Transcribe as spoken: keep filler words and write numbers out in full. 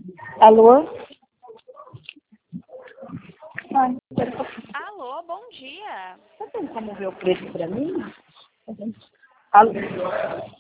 Alô? Ai, Alô, bom dia. você tem como ver o preço para mim? Alô?